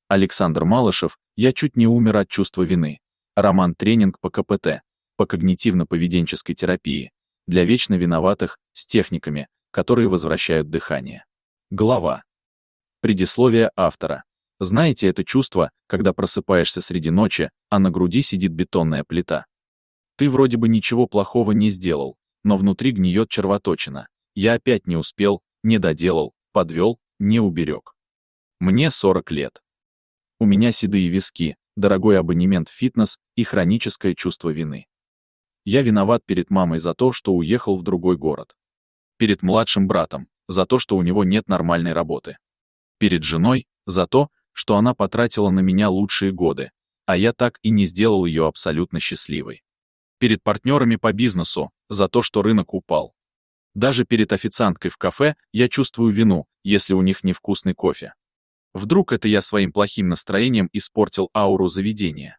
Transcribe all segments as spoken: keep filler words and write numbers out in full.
Александр Малышев, я чуть не умер от чувства вины. Роман-тренинг по ка пэ тэ, по когнитивно-поведенческой терапии, для вечно виноватых, с техниками, которые возвращают дыхание. Глава. Предисловие автора. Знаете это чувство, когда просыпаешься среди ночи, а на груди сидит бетонная плита? Ты вроде бы ничего плохого не сделал, но внутри гниет червоточина. Я опять не успел, не доделал, подвел, не уберег. Мне сорок лет. У меня седые виски, дорогой абонемент в фитнес и хроническое чувство вины. Я виноват перед мамой за то, что уехал в другой город. Перед младшим братом, за то, что у него нет нормальной работы. Перед женой, за то, что она потратила на меня лучшие годы, а я так и не сделал ее абсолютно счастливой. Перед партнерами по бизнесу, за то, что рынок упал. Даже перед официанткой в кафе я чувствую вину, если у них невкусный кофе. Вдруг это я своим плохим настроением испортил ауру заведения.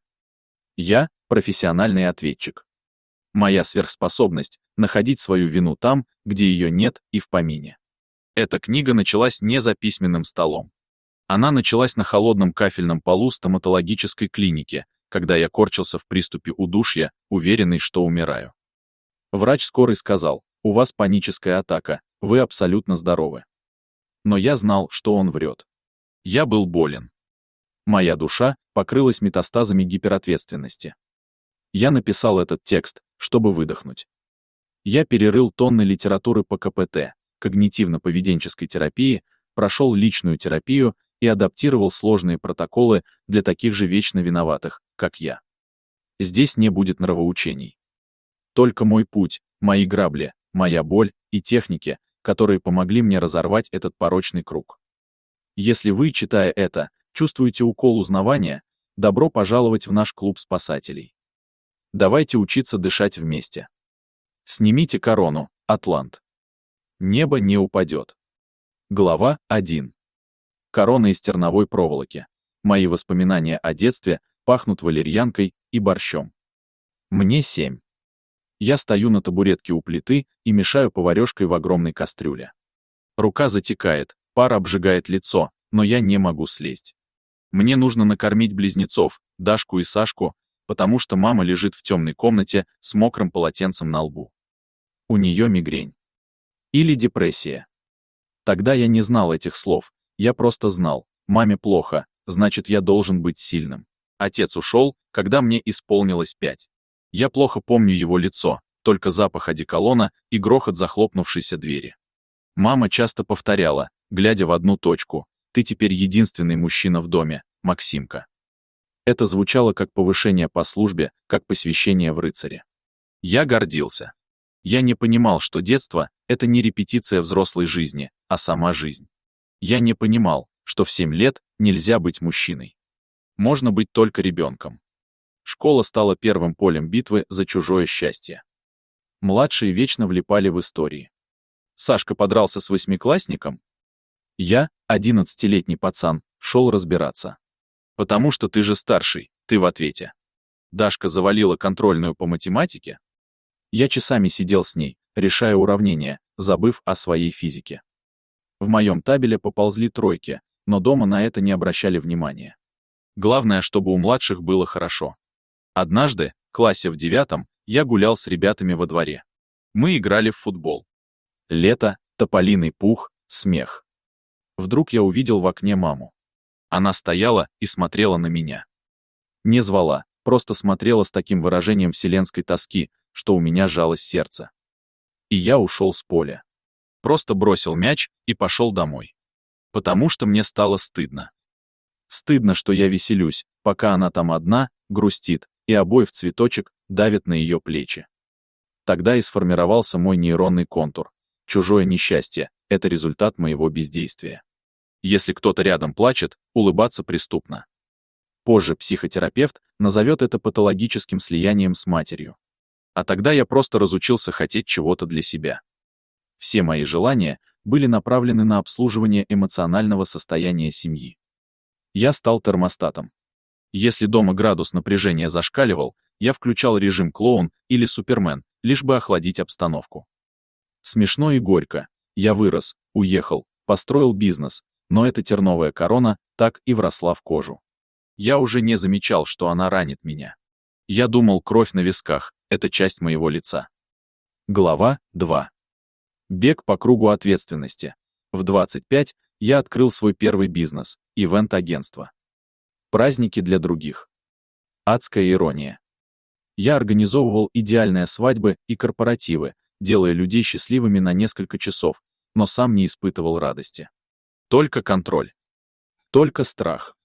Я — профессиональный ответчик. Моя сверхспособность — находить свою вину там, где ее нет и в помине. Эта книга началась не за письменным столом. Она началась на холодном кафельном полу стоматологической клиники, когда я корчился в приступе удушья, уверенный, что умираю. Врач скорой сказал: «У вас паническая атака, вы абсолютно здоровы». Но я знал, что он врет. Я был болен. Моя душа покрылась метастазами гиперответственности. Я написал этот текст, чтобы выдохнуть. Я перерыл тонны литературы по ка пэ тэ, когнитивно-поведенческой терапии, прошел личную терапию и адаптировал сложные протоколы для таких же вечно виноватых, как я. Здесь не будет нравоучений. Только мой путь, мои грабли, моя боль и техники, которые помогли мне разорвать этот порочный круг. Если вы, читая это, чувствуете укол узнавания, добро пожаловать в наш клуб спасателей. Давайте учиться дышать вместе. Снимите корону, Атлант. Небо не упадет. Глава один. Корона из терновой проволоки. Мои воспоминания о детстве пахнут валерьянкой и борщом. Мне семь. Я стою на табуретке у плиты и мешаю поварёшкой в огромной кастрюле. Рука затекает, пар обжигает лицо, но я не могу слезть. Мне нужно накормить близнецов, Дашку и Сашку, потому что мама лежит в темной комнате с мокрым полотенцем на лбу. У нее мигрень. Или депрессия. Тогда я не знал этих слов, я просто знал: маме плохо, значит, я должен быть сильным. Отец ушел, когда мне исполнилось пять. Я плохо помню его лицо, только запах одеколона и грохот захлопнувшейся двери. Мама часто повторяла, глядя в одну точку: «Ты теперь единственный мужчина в доме, Максимка». Это звучало как повышение по службе, как посвящение в рыцаре. Я гордился. Я не понимал, что детство — это не репетиция взрослой жизни, а сама жизнь. Я не понимал, что в семь лет нельзя быть мужчиной. Можно быть только ребенком. Школа стала первым полем битвы за чужое счастье. Младшие вечно влипали в истории. Сашка подрался с восьмиклассником. Я, одиннадцатилетний пацан, шел разбираться. Потому что ты же старший, ты в ответе. Дашка завалила контрольную по математике. Я часами сидел с ней, решая уравнения, забыв о своей физике. В моем табеле поползли тройки, но дома на это не обращали внимания. Главное, чтобы у младших было хорошо. Однажды, в классе в девятом, я гулял с ребятами во дворе. Мы играли в футбол. Лето, тополиный пух, смех. Вдруг я увидел в окне маму. Она стояла и смотрела на меня. Не звала, просто смотрела с таким выражением вселенской тоски, что у меня сжалось сердце. И я ушел с поля. Просто бросил мяч и пошел домой. Потому что мне стало стыдно. Стыдно, что я веселюсь, пока она там одна, грустит, и обои в цветочек давят на ее плечи. Тогда и сформировался мой нейронный контур. Чужое несчастье — это результат моего бездействия. Если кто-то рядом плачет, улыбаться преступно. Позже психотерапевт назовет это патологическим слиянием с матерью. А тогда я просто разучился хотеть чего-то для себя. Все мои желания были направлены на обслуживание эмоционального состояния семьи. Я стал термостатом. Если дома градус напряжения зашкаливал, я включал режим клоун или супермен, лишь бы охладить обстановку. Смешно и горько. Я вырос, уехал, построил бизнес, Но эта терновая корона так и вросла в кожу. Я уже не замечал, что она ранит меня. Я думал, кровь на висках — это часть моего лица. Глава два. Бег по кругу ответственности. В двадцать пять я открыл свой первый бизнес — ивент-агентство. Праздники для других. Адская ирония. Я организовывал идеальные свадьбы и корпоративы, делая людей счастливыми на несколько часов, но сам не испытывал радости. Только контроль. Только страх.